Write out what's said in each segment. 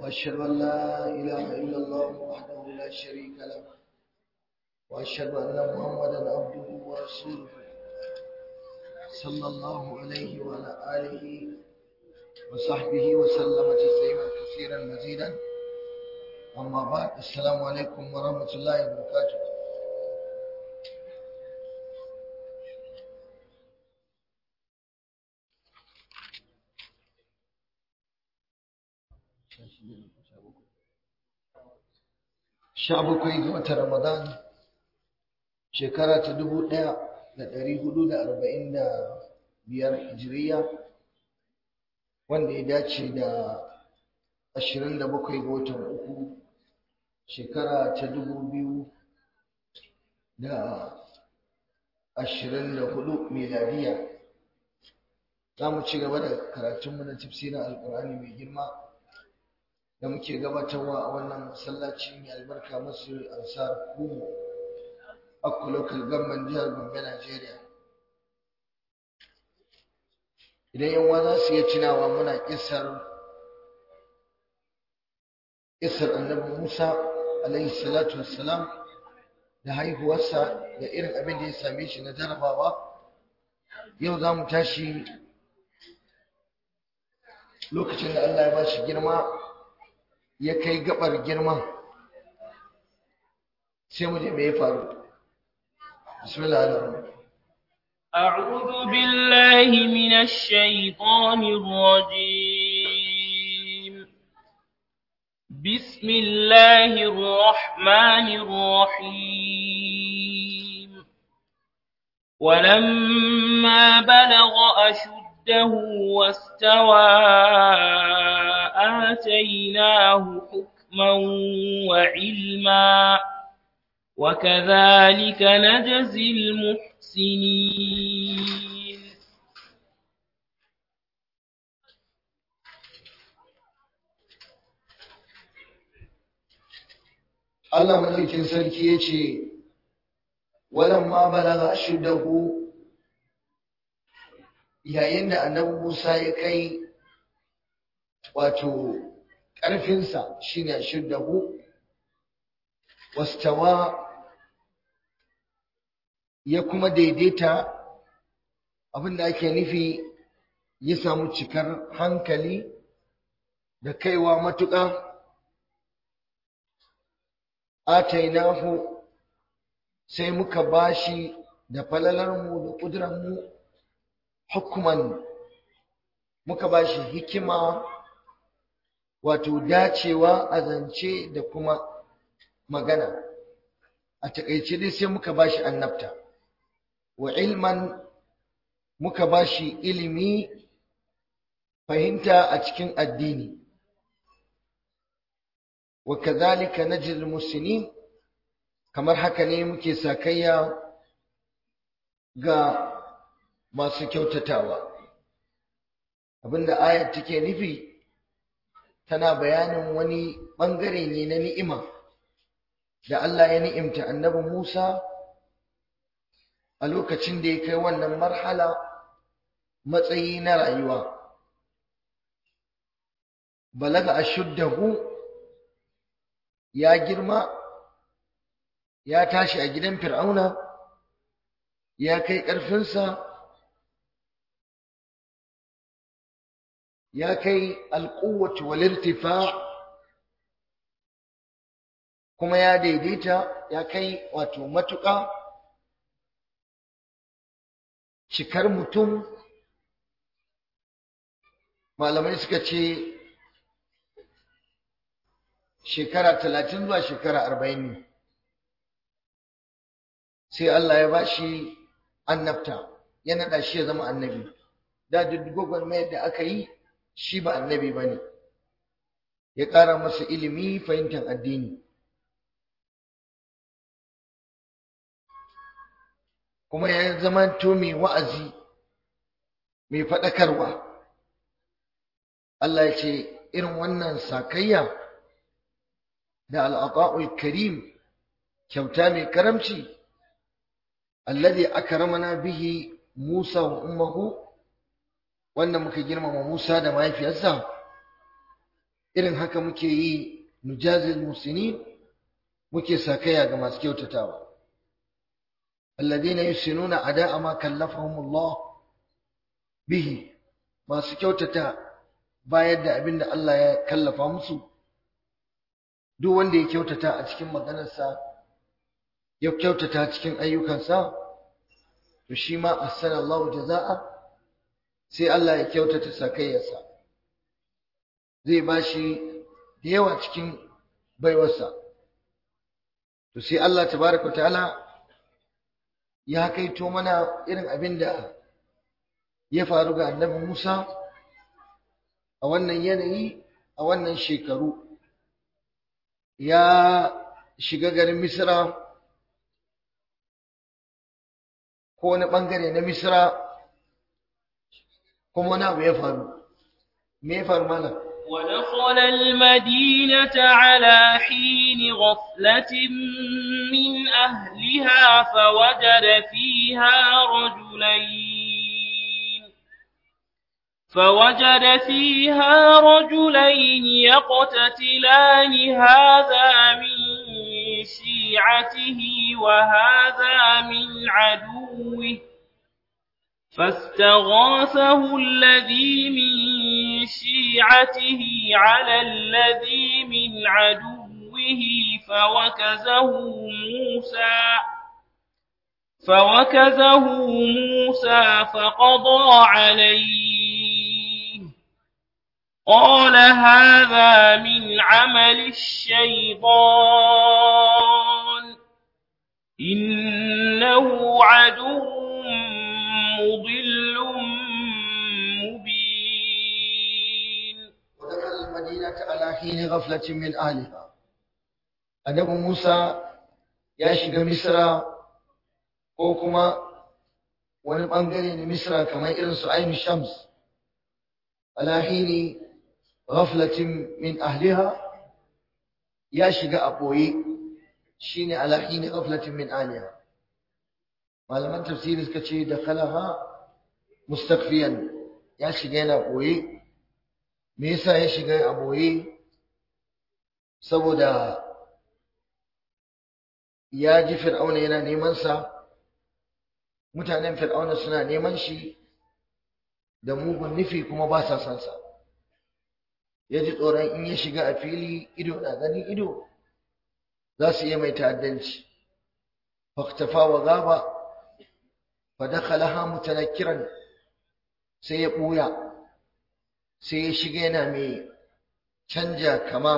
وأشهد أن لا إله إلا الله وحده لا شريك له وأشهد أن محمدا عبده ورسوله صلى الله عليه وعلى آله وصحبه وسلم تسليما كثيرا مزيدا. أما بعد، السلام عليكم ورحمة الله وبركاته. Sha bakwai ga watan Ramadan shekara ta 1445 Hijiriya, wanda ya dace da 27 ga watan uku shekara ta 2024 miladiya. Za mu ci gaba da karatunmu na tafsirin Alƙur'ani mai girma da muke gabatarwa a wannan masallaci mai albarka Masjid Ansar Kumo, Akko Local Government, jihar Gombe, Najeriya. Idan yan uwa za su iya tunawa, muna kissar annabi Musa alaihi salatu wassalam da haihuwarsa da irin abin da ya same shi na jarabawa. Yau za mu tashi lokacin da Allah ya ba shi girma, ya kai gabar girman, sai mu je me ya faru. Bismillahir أعوذ بالله من الشيطان الرجيم. بسم الله الرحمن الرحيم. ولما بلغ أشده واستوى آتيناه حكما وعلما وكذلك نجزي المحسنين. Allah madaukin sarki yace walamma balagha ashuddahu, yayin da annabi Musa ya kai wato ƙarfinsa shine ashuddahu, wastawa ya kuma daidaita, abinda ake nufi ya samu cikar hankali da kaiwa matuƙa. Atainahu, sai muka bashi da falalarmu da ƙudurarmu hukuman, muka bashi hikima, wato dacewa a zance da kuma magana. A taƙaice dai sai muka bashi annabta. Wa ilman, muka bashi ilimi, fahimta a cikin addini. Wa kadhalika najzil muhsinin, kamar haka ne muke sakayya ga masu kyautatawa. Abinda ayat take nufi, tana bayanin wani bangare ne na ni'ima da Allah ya ni'imta annabi Musa a lokacin da ya kai wannan marhala, matsayi na rayuwa. Balaga ashuddahu, ya girma, ya tashi a gidan Fir'auna, ya kai ƙarfinsa, ya kai alƙuwwatu wal irtifa', kuma ya daidaita, ya kai wato matuƙa, cikar mutum. Malamai suka ce shekara 30 zuwa shekara 40 ne, sai Allah ya bashi annabta, ya naɗa shi ya zama annabi. Da duk gwagwarmayar da aka yi, shi ba annabi ba ne, ya ƙara masa ilimi, fahimtar addini. Kuma ya zama to mai wa'azi, mai faɗakarwa. Allah ya ce irin wannan sakayya da al'ata'ul karim, kyauta mai karamci, alladhi akramana bihi Musa wa ummuhu, wanda muka girmama Musa da mahaifiyarsa, irin haka muke yi nujazil musinin, muke sakaya ga masu kyautatawa. alladhina yusinuna ada'a ma kallafahumullah bihi, masu kyautata bayar da abin da Allah ya kallafa musu. Duk wanda ya kyautata a cikin maganarsa, ya kyautata cikin ayyukansa, to shi ma ahsanallahu jaza'a, sai Allah ya kyautata sakayyarsa, zai bashi da yawa cikin baiwarsa. To sai Allah tabaraka ta'ala ya kaito mana irin abin da ya faru ga annabi Musa a wannan yanayi, a wannan shekaru. Ya shiga garin Misra, ko wani bangare na Misra, kuma wani abu ya faru. Me ya faru mana? ودخل المدينة على حين غفلة من أهلها فوجد فيها رجلين يقتتلان، هذا من شيعته وهذا من عدوه، فاستغاثه الذي من شيعته على الذي من عدوه فوكزه موسى فقضى عليه، قال هذا من عمل الشيطان إنه عدو مضل مبين. ودخل المدينة على حين غفلة من أهلها. النبي موسى ya shiga Misra, ko kuma wani bangare na Misra kamar irin su Ain Shams, ala hini ghaflatin min ahliha, ya shiga a boye, shine ala hini ghaflatin min ahliha. Malaman tafsiri suka ce dakhalaha mustakfiyan, ya shiga yana boye. Me yasa ya shiga a boye? Saboda ya ji Fir'auna yana neman sa, mutanen Fir'auna suna neman shi da mugun nufi kuma ba sa san sa. Ya ji tsoron in ya shiga a fili, ido na ganin ido, za su iya mai ta'addanci. Faktafa wa gaba fa dakhalaha mutanakkiran, sai ya buya, sai ya shiga yana mai canja kama.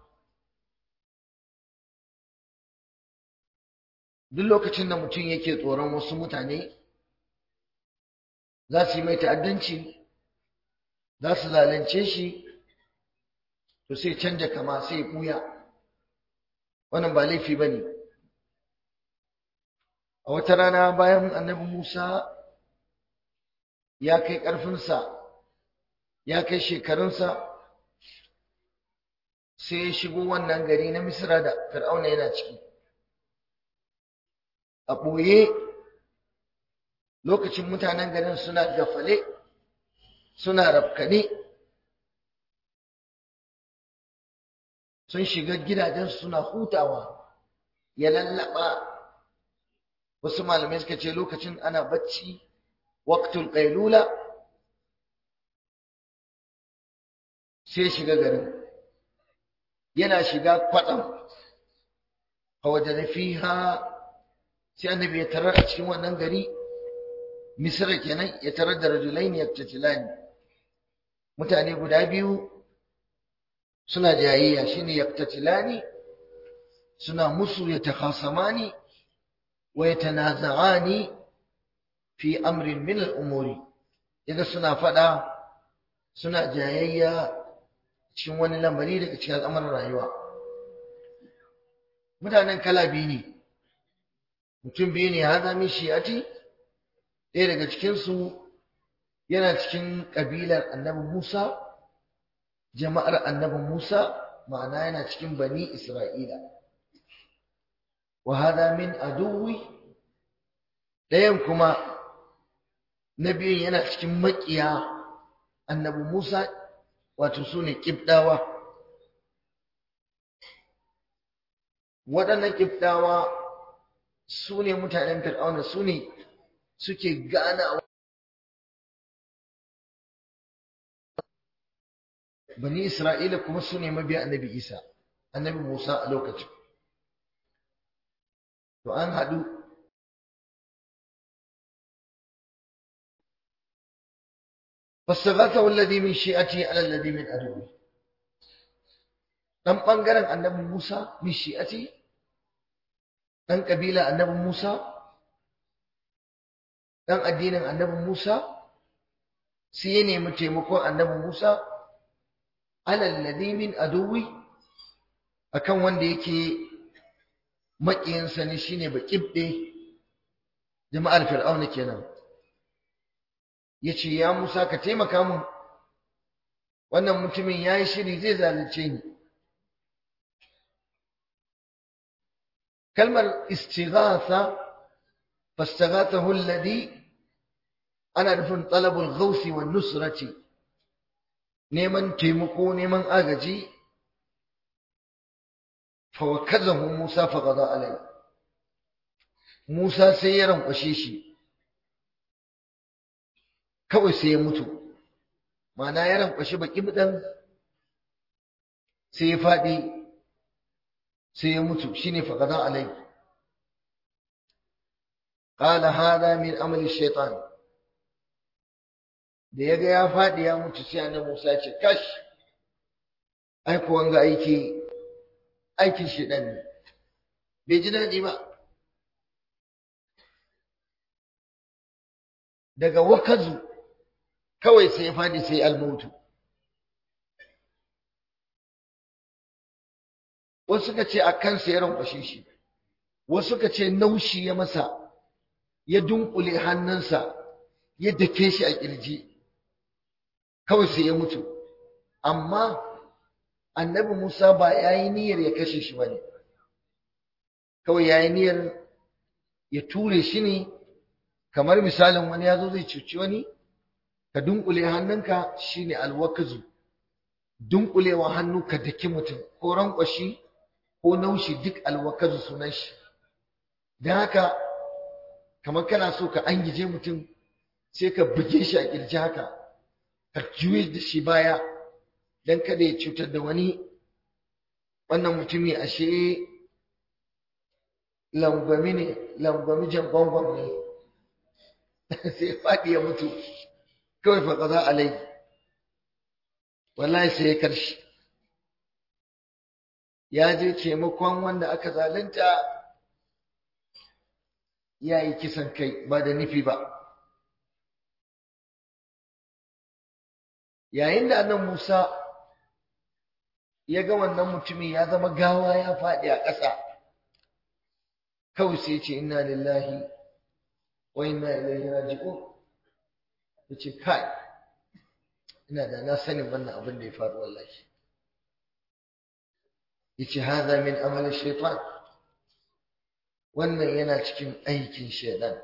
Duk lokacin da mutum yake tsoron wasu mutane za su yi mai ta'addanci, za su zalunce shi, to sai canja kama, sai ya buya. Wannan ba laifi bane. A wata rana bayan annabi Musa ya kai ƙarfinsa, ya kai shekarunsa, sai ya shigo wannan gari na Misra da Fir'auna yana ciki. A ɓoye, lokacin mutanen garin suna gafale, suna rafkane, sun shiga gidajensu suna hutawa, ya lallaba. Wasu malamai suka ce lokacin ana bacci, waqtul qailula, sai shiga garin. Yana shiga kwatsam, fa wajada fiha, sai annabi ya tarar a cikin wannan gari Misra kenan, ya tarar da rajulaini yaktatilani, mutane guda biyu suna jayayya, shine yaktatilani, suna musu, yatakhasamani wa yatanaza'ani fi amrin min al-umuri, yaga suna fada, suna jayayya cikin wani lamari daga cikin al'amuran rayuwa. Mutanen kala biyu ne, mutum biyu ne, hada min shi'ati, ɗaya daga cikinsu yana cikin ƙabilar annabi Musa, jama'ar annabi Musa, ma'ana yana cikin bani Isra'ila. Wa hada min aduwi, ɗayan kuma na biyun yana cikin maƙiya annabi Musa, wato su ne ƙibɗawa, waɗannan kiftawa su ne mutanen fir'auna, su ne suke ganawa bani Isra'ila, kuma su ne mabiya annabi Isa, annabi Musa a lokacin. To an haɗu fastaghathahu alladhi min shi'atihi ala alladhi min aduwwi. Dan bangaren annabi Musa min shi'ati, dan kabila annabi Musa, dan addinin annabi Musa, sai ya nemi taimakon annabi Musa ala alladhi min aduwwi, akan wanda yake maƙiyinsa ne, shine baƙibɗe, jama'ar fir'auna kenan. Yace ya Musa ka taimaka mun, wannan mutumin yayi shiri zai zalunce ni. kalmar istighatha, fastaghathahu alladhi, ana nufin talabul ghawsi wan nusrati, neman taimako, neman agaji. Fawakazahu Musa faqada alai, Musa sai ya rankwashe shi, kawai sai ya mutu. Ma'ana ya rankwashe baƙibɗan sai ya faɗi, sai ya mutu, shine faqada alai. Qala hada min amali shaitan. Da yaga ya faɗi ya mutu, sai annabi Musa ya ce kash, ai ko wanga aikin shaitan ne, bai ji daɗi ba. Daga wakazu kawai sai ya faɗi, sai almautu. Wasu suka ce a kansa ya rankwashe shi, wasu suka ce naushi ya masa, ya dunkule hannunsa, ya dake shi a kirji, kawai sai ya mutu. Amma annabi Musa ba ya yi niyyar ya kashe shi ba ne, kawai ya yi niyyar ya ture shi ne. Kamar misalin wani ya zo zai cuci wani, ka dunkule hannunka, shine alwakazu, dunkulewa hannu ka daki mutum, ko rankwashi ko naushi, duk alwakazu sunan shi. Don haka kamar kana so ka angije mutum, sai ka buge shi a kirji haka, ka juye da shi baya don kada ya cutar da wani. Wannan mutumi ashe langwami jan gwangwam ne, sai faɗi ya mutu, kawai faƙaza alai, wallahi sai ya karshi. Ya je taimakon wanda aka zalunta, ya yi kisan kai ba da nufi ba. Yayin da annan Musa ya ga wannan mutumin ya zama gawa, ya faɗi a ƙasa, kawai sai ce inna lillahi wa inna ilaihi raji'un. Yace kai, ina da na sanin wannan abin da ya faru wallahi. Yace hadha min amali shaytan, wannan yana cikin aikin shaytan.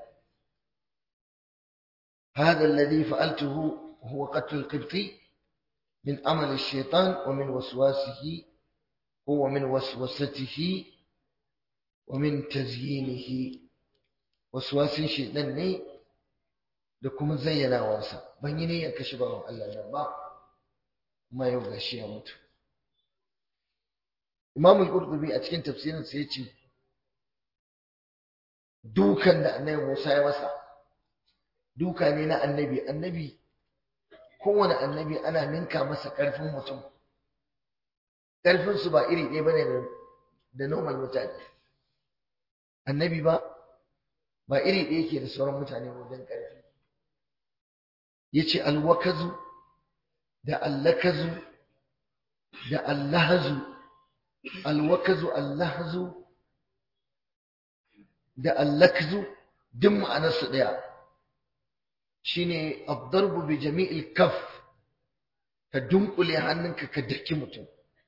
Hadha alladhi fa'altuhu huwa qatl al-qibti min amali shaytan wa min waswasihi, huwa min waswasatihi wa min tazyinihi. Waswasin shaytan ne da kuma zayyanawarsa. Ban yi niyyar kashe bawan Allah nan ba, kuma yau gashi ya mutu. Imam al-Qurtubi a cikin tafsirin sa yace dukan da Annabi Musa ya masa duka ne na annabi. Kowane annabi ana ninka masa karfin mutum. Karfin su ba iri ɗaya bane da normal mutane. Annabi ba iri ɗaya yake da sauran mutane wajen karfi. Yace alwakazu da allakazu da allahazu, alwakazu, allahazu da allakzu duk ma'anarsu ɗaya. Shine ad-darbu bi jami'il kaf, ka dunkule hannunka ka daki mutum.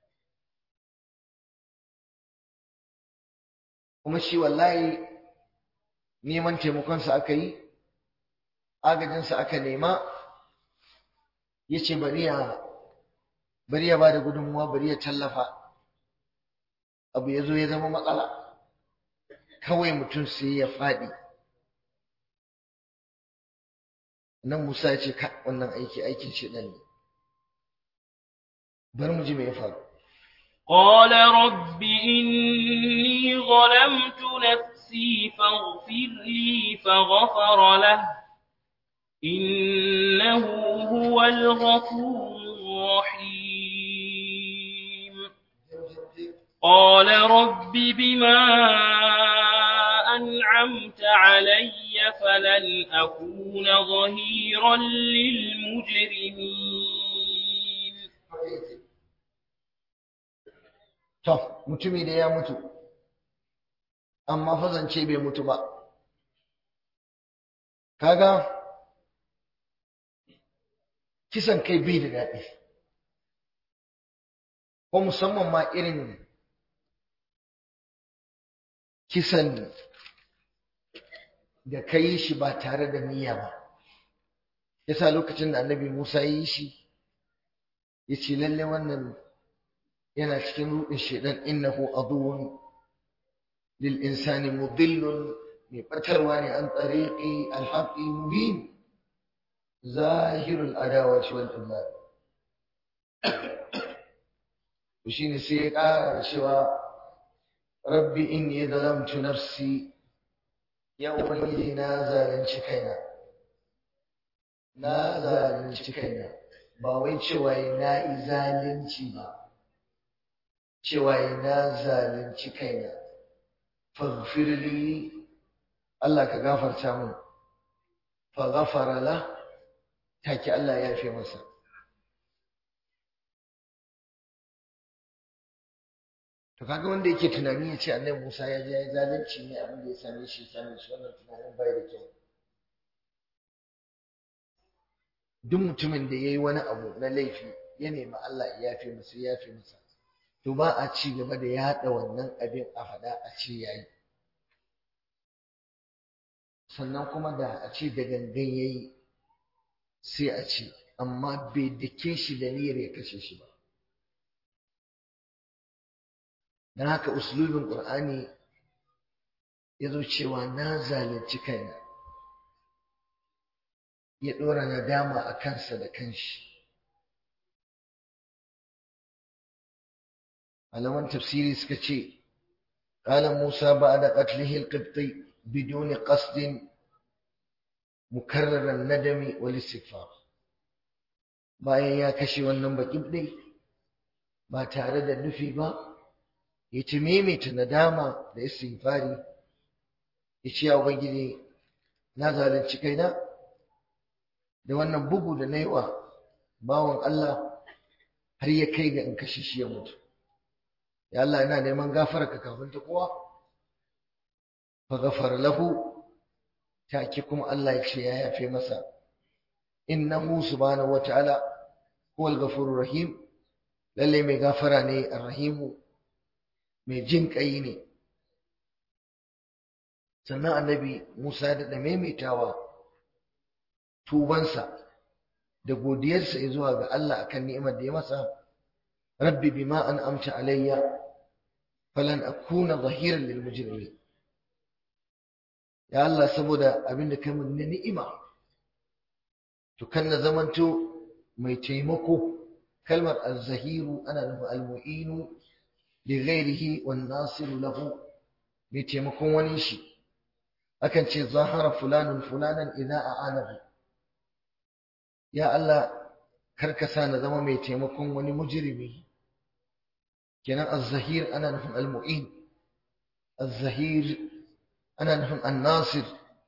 Kuma shi wallahi neman taimakonsa aka yi, agajinsa aka nema, yace bari ya bada gudunmuwa, bari ya tallafa. abu ya zo ya zama matsala kawai mutum sai ya faɗi. Nan Musa ya ce wannan aikin shedan ne. Bari mu ji me ya faru. قال رب إني ظلمت نفسي فاغفر لي فغفر له إنه هو الغفور الرحيم قال رب بما أنعمت علي فلن أكون ظهيرا للمجرمين. To, mutumi da ya mutu, amma fa zance bai mutu ba. Kaga, kisan kai bai da daɗi, ko musamman ma irin kisan da ka yi shi ba tare da niyya ba. Yasa lokacin da annabi Musa ya yi shi, ya ce lalle wannan yana cikin ruɗin shaidan innahu aduwwun lil insani mudillun mai ɓatarwa ne an tariqi alhaqi mubin zahirul adawati wal iman. To shine sai ya ƙara cewa rabbi inni zalamtu nafsi, ya ubangiji na zalunci kaina ba wai cewa na yi zalunci ba, cewa na zalunci kaina. Faghfirli, Allah ka gafarta min. Fa ghafara la, take Allah ya yafe masa. To kaga wanda yake tunani ya ce annabi Musa ya je ya yi zalunci ne, abin da ya same shi wannan tunanin bai da kyau. Duk mutumin da ya yi wani abu na laifi ya nemi Allah ya yafe masa, to ba a ci gaba da yaɗa wannan abin a faɗa a ce yayi. Sannan kuma da a ce da gangan yayi sai a ce, amma bai dake shi da niyyar ya kashe shi ba. Dan haka uslubin Qur'ani ya zo cewa na zalunci kaina, ya ɗora nadama a kansa da kanshi. malaman tafsiri suka ce qala Musa ba'da qatlihi al-qibti bidun qasd mukarrar an-nadami wal istighfar, bayan ya kashe wannan baqibdi ba tare da nufi ba, ya ci maimaita nadama da istighfari, ya ce ya ubangiji na zalunci kaina da wannan bugu da nayi wa bawan Allah har ya kai ga in kashe shi ya mutu. Ya Allah, ina neman gafararka kafin ta kowa. Fa ghafara lahu, take kuma Allah ya ce ya yafe masa. Innahu subhanahu wataala huwal ghafurur rahim, lalle mai gafara ne arrahimu, mai jin kai ne. Sannan annabi Musa da maimaitawa tubansa da godiyarsa zuwa ga Allah akan ni'imar da ya masa. Rabbi bima an'amta alayya falan akuna zahiran lil mujrimin. Ya Allah, saboda abinda kai mun ni'ima, to kan na zamanto mai taimako. Kalmar az-zahiru ana nufin al-mu'inu li ghairihi wan nasiru lahu, mai taimakon wani shi. Akan ce zahara fulanun fulanan idza a'anahu. Ya Allah, karkasa na zama mai taimakon wani mujrimi. kenan az-zahir ana nufin al-mu'in, az-zahir ana nufin an-nasir,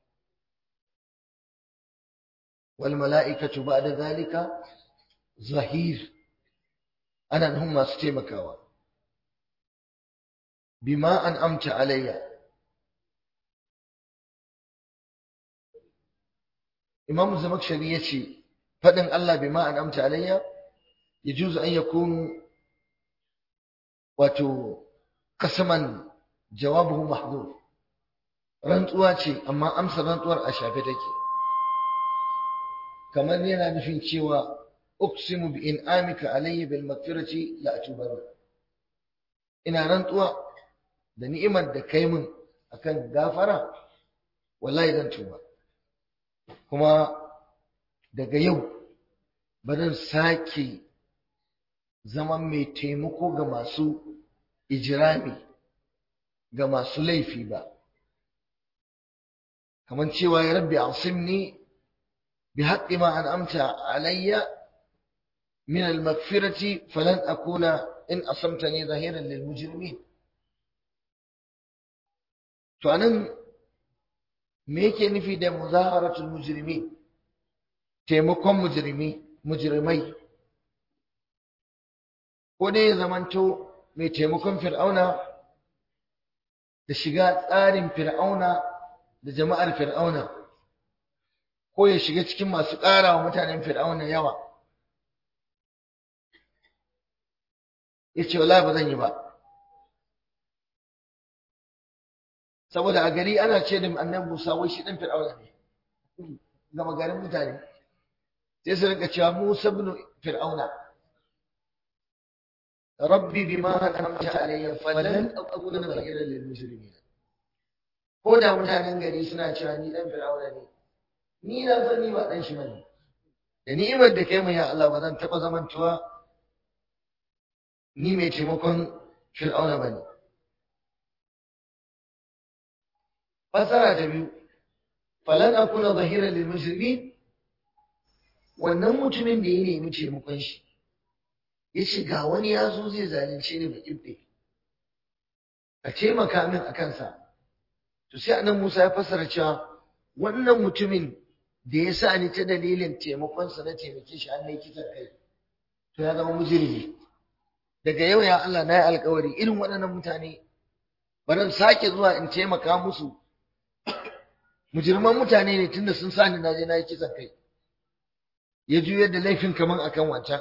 wal mala'ikatu ba'da zalika zahir, ana nufin masu taimakawa. Bima an'amta alayya, Imam Zamakhshari yace fadin Allah bima an'amta alayya yajuzu an yakunu wato kasaman jawabuhu mahdhuf, rantsuwa ce amma amsar rantsuwar a shafe take, kamar yana nufin cewa uqsimu bi in'amika alayya bil maghfirati la atubanna, ina rantsuwa da ni'imar da kai min akan gafara wallahi zan tuba kuma daga yau ba zan sake zaman mai taimako ga masu ijirami ga masu laifi ba kamar cewa ya rabbi asimni bi haqqi ma an'amta alayya min al-maghfirati falan akuna in asamtani zahiran lil mujrimin to anan me yake nufi da muzaharatul mujrimin taimakon mujrimai ko dai ya zamanto mai taimakon fir'auna da shiga tsarin fir'auna da jama'ar fir'auna ko ya shiga cikin masu ƙara wa mutanen fir'auna yawa ya ce wallahi ba zan yi ba saboda a gari ana ce da annabi Musa wai shi ɗan fir'auna ne gama garin mutane sai su rinka cewa Musa ibn fir'auna rabbi bima an'amta alayya falan aquna zahiran lil mujrimin ko da mutanen gari suna cewa ni dan fir'auna ne ni na san ni ba dan shi bane da ni'imar da kai mai ya Allah ba zan taba zamantuwa ni mai taimakon fir'auna bane fasara ta biyu falan akuna zahiran lil mujrimin wannan mutumin da ya nemi taimakon shi ya ce ga wani ya zo zai zalunce ni baƙin ɗaya a taimaka min a kansa to sai anan Musa ya fassara cewa wannan mutumin da ya sa ni ta dalilin taimakonsa na taimake shi an kisan kai to ya zama mujrimi daga yau ya Allah na yi alkawari irin waɗannan mutane ba zan sake zuwa in taimaka musu mujirman mutane ne tunda sun sa ni na je na yi kisan kai ya juyar da laifin kaman akan wancan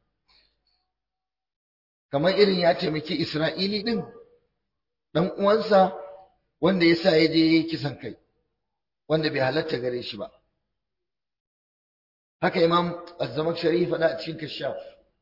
kamar irin ya taimaki Isra'ili din dan uwansa wanda yasa ya je yayi kisan kai wanda bai halatta gare shi ba haka Imam Az-Zamakhshari faɗa a cikin Kashaf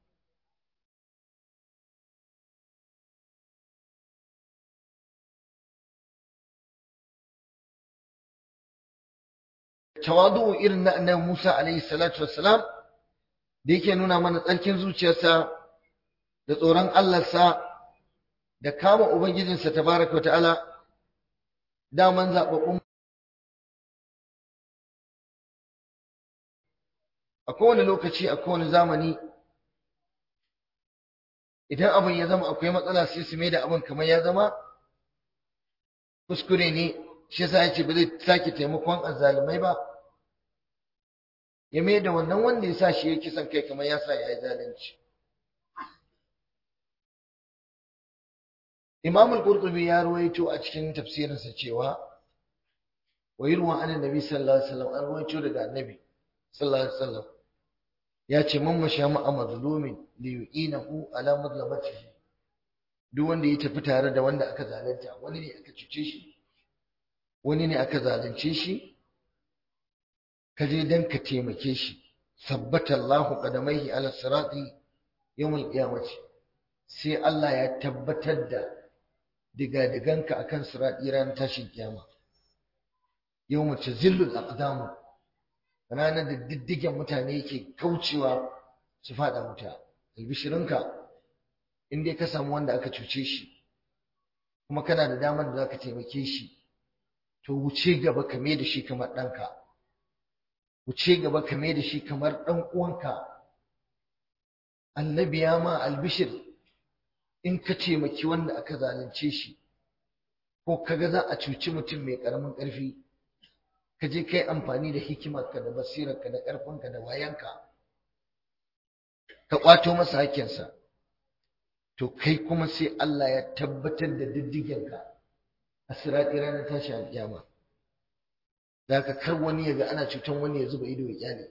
tawadu irin na annabi Musa alaihi salatu wassalam da yake nuna mana tsarkin zuciyarsa da tsoron Allahnsa da kama ubangijinsa tabaraka ta'ala daman zababbun a kowane lokaci a kowane zamani idan abin ya zama akwai matsala sai su mai da abin kamar ya zama kuskure ne shi yasa yace ba zai sake taimakon azzalumai ba ya mai da wannan wanda ya sa shi ya kisan kai kamar ya sa ya yi zalunci Imam al-Qurtubi ya ruwaito a cikin tafsirinsa cewa wa yurwa an annabi sallallahu alaihi wasallam an ruwaito daga annabi sallallahu alaihi wasallam ya ce man masha ma'a mazlumin li yu'inahu ala mazlamatihi duk wanda ya tafi tare da wanda aka zalunta wani ne aka cuce shi wani ne aka zalunce shi ka je dan ka taimake shi sabbata Allahu qadamaihi ala sirati yawmul qiyamati sai Allah ya tabbatar da diga-diganka akan sirati ran tashin kiyama yawmu tazillu al-aqdam ranar da diddigen mutane yake kaucewa su fada wuta albishirinka in dai ka samu wanda aka cuce shi kuma kana da damar da zaka taimake shi to wuce gaba ka mai da shi kamar ɗanka wuce gaba ka mai da shi kamar ɗan uwanka annabi ya ma albishir in ka taimaki wanda aka zalunce shi ko kaga za a cuci mutum mai ƙaramin ƙarfi ka je kai amfani da hikimarka da basirarka da ƙarfinka da wayanka ka ƙwato masa hakkinsa to kai kuma sai Allah ya tabbatar da diddigenka a sirati ranar tashi alƙiyama da haka kar wani ya ga ana cutan wani ya zuba ido ya kyale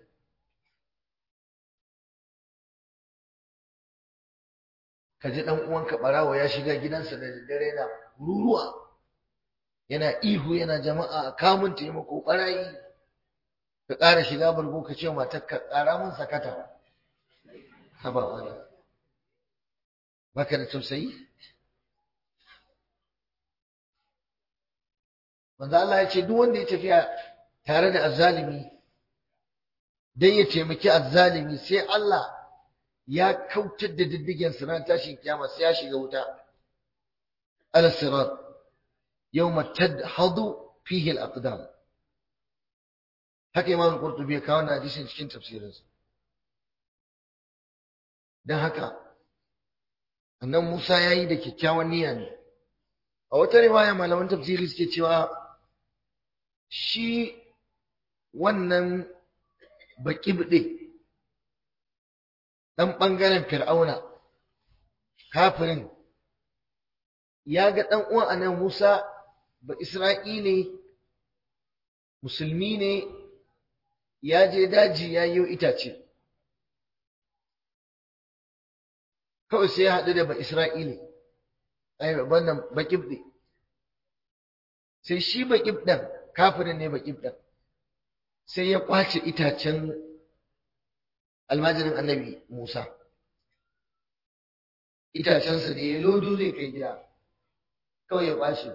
ka ji ɗan uwanka ɓarawo ya shiga gidansa da daddare yana ruruwa yana ihu yana jama'a kamun taimako ɓarayi ka ƙara shiga bargo ka ce matar ka ƙara mun sakata haba wani baka da tausayi manzo Allah ya ce duk wanda ya tafiya tare da azzalimi dan ya taimaki azzalimi sai Allah ya kautar da diddigen sa ran tashin kiyama sai ya shiga wuta ala sirat yawma tadhadu fihi al-aqdam. Haka Imam Qurtubi ya kawo wannan hadisin cikin tafsirinsa. Dan haka annan Musa yayi da kyakkyawan niyya ne. A wata riwaya malaman tafsiri suke cewa shi wannan baƙibɗe ɗan ɓangaren Fir'auna kafirin ya ga ɗan uwan annabi Musa ba Isra'ile musulmi ne ya je daji ya yi itace kawai sai ya haɗu da ba Isra'ile ai wannan baƙibɗe sai shi baƙibɗen kafirin ne baƙibɗen sai ya ƙwace itacen almajirin annabi Musa itacensa ne ya lodo zai kai gida kawai ya ƙwace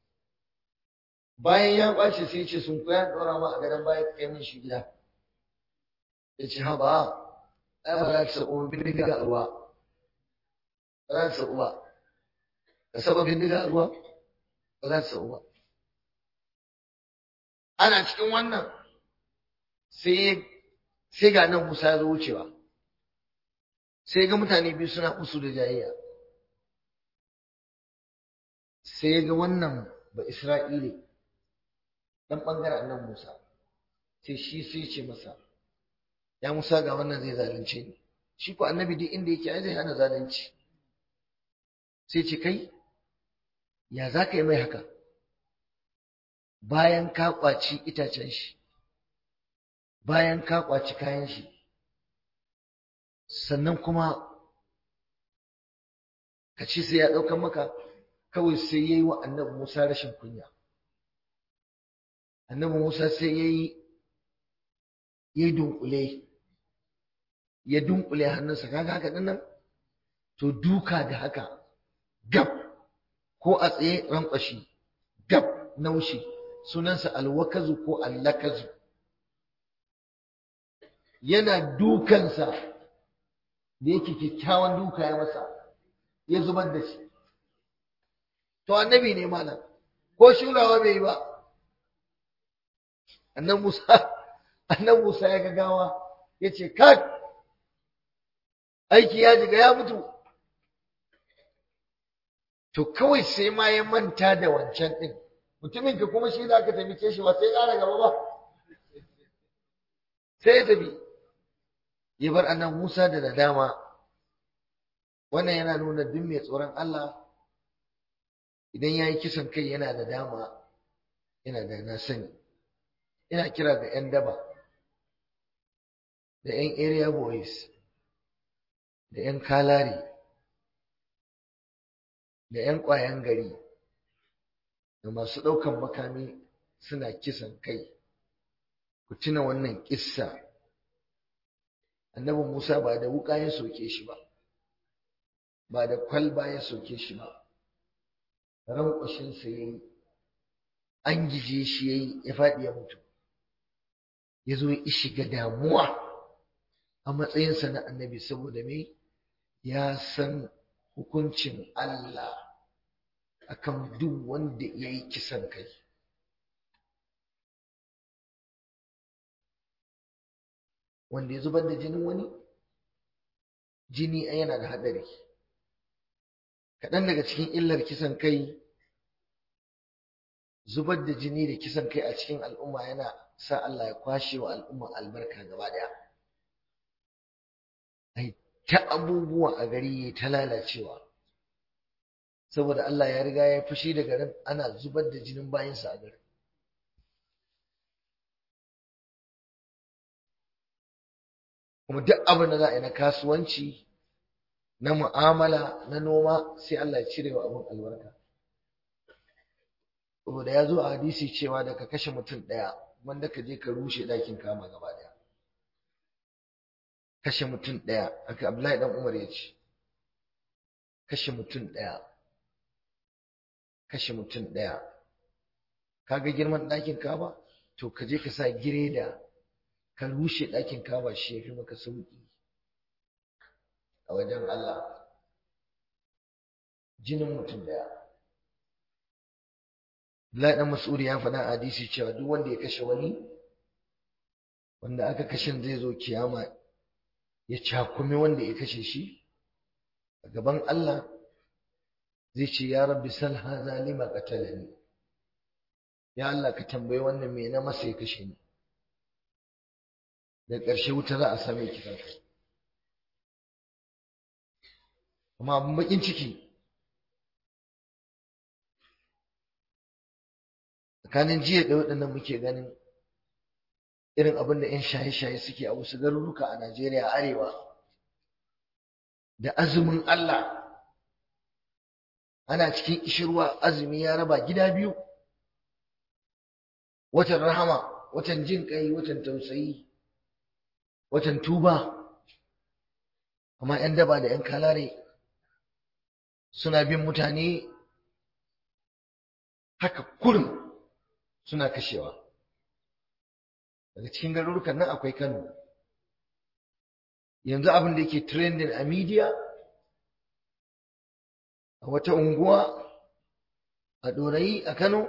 bayan ya ƙwace sai ce sun koya ɗora ma a gadon baya kai min shi gida ya ce haba ai ba za ta sa'o bindiga a ruwa ba za ta sa'o ba da sababin bindiga a ruwa ba za ta sa'o ba ana cikin wannan sai ga nan Musa ya zo wucewa sai ga mutane biyu suna musu da jayayya sai ga wannan ba Isra'ile dan bangaren annabi Musa sai shi sai ce masa ya Musa ga wannan zai zalunce ni shi ko annabi duk inda yake ai zai hana zalunci sai ce kai ya za ka yi mai haka bayan ka kwaci itacen shi bayan ka kwaci kayan shi sannan kuma ka ci sai ya ɗaukan maka kawai sai ya yi wa annabi Musa rashin kunya annabi Musa sai ya dunkule hannunsa kaga haka dinnan to duka da haka gab ko a tsaye rankwashi gab naushi sunansa alwakazu ko allakazu yana dukansa da yake kyakkyawan duka ya masa ya zubar da shi to annabi ne malam ko shurawa bai yi ba annan Musa ya gagawa ya ce kai aiki ya jiga ya mutu to kawai sai ma ya manta da wancan din mutumin ka kuma shi da aka taimake shi ba sai ƙara gaba ba sai ya tafi ya bar annan Musa da nadama wannan yana nuna duk mai tsoron Allah idan ya yi kisan kai yana da dama yana da na sani ina kira ga 'yan daba da 'yan area boys da 'yan kalari da 'yan ƙwayan gari da masu ɗaukan makami suna kisan kai ku tuna wannan kissa annabi Musa ba da wuƙa ya soke shi ba ba da kwalba ya soke shi ba rankwashinsa ya yi an gije shi ya yi ya faɗi ya mutu ya zo ya shiga damuwa a matsayinsa na annabi saboda me ya san hukuncin Allah akan duk wanda ya yi kisan kai wanda ya zubar da jinin wani jini yana da haɗari kaɗan daga cikin illar kisan kai zubar da jini da kisan kai a cikin al'umma yana sa Allah ya kwashe wa al'umma albarka gaba ɗaya ai ta abubuwa a gari ta lalacewa saboda Allah ya riga ya fushi da garin ana zubar da jinin bayansa a garin kuma duk abin da za a yi na kasuwanci na mu'amala na noma sai Allah ya cire wa abin albarka saboda ya zo a hadisi cewa da ka kashe mutum ɗaya wanda ka je ka rushe ɗakin kama gaba ɗaya kashe mutum ɗaya haka Abdullahi dan Umar ya ce kashe mutum ɗaya kaga girman ɗakin Ka'aba to ka je ka sa gireda ka rushe ɗakin Ka'aba shi yafi maka sauki a wajen Allah. Jinin mutum daya. Abdullahi dan Mas'ud ya faɗa a hadisi cewa duk wanda ya kashe wani wanda aka kashe zai zo kiyama ya cakume wanda ya kashe shi a gaban Allah zai ce ya rabbi sal hadha lima qatalani, ya Allah ka tambayi wannan me na masa ya kashe ni. Da ƙarshe wuta za a same ki kanka. Amma abin bakin ciki tsakanin jiya da waɗannan muke ganin irin abin da 'yan shaye-shaye suke a wasu garuruka a Najeriya arewa da azumin Allah. Ana cikin kishirwa, azumi ya raba gida biyu, watan rahama, watan jin kai, watan tausayi, watan tuba. Amma 'yan daba da 'yan kalare suna bin mutane haka kurum suna kashewa. Daga cikin garurukan nan akwai Kano. Yanzu abin da yake trending a media, a wata unguwa a Ɗorayi a Kano,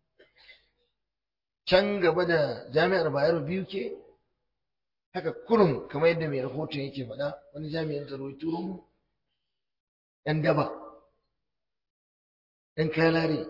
can gaba da jami'ar Bayero biyu ke, haka kurum kamar yadda mai rahoton yake faɗa, wani jami'in tsaro ya turo mu, ‘yan daba, ‘yan kalare,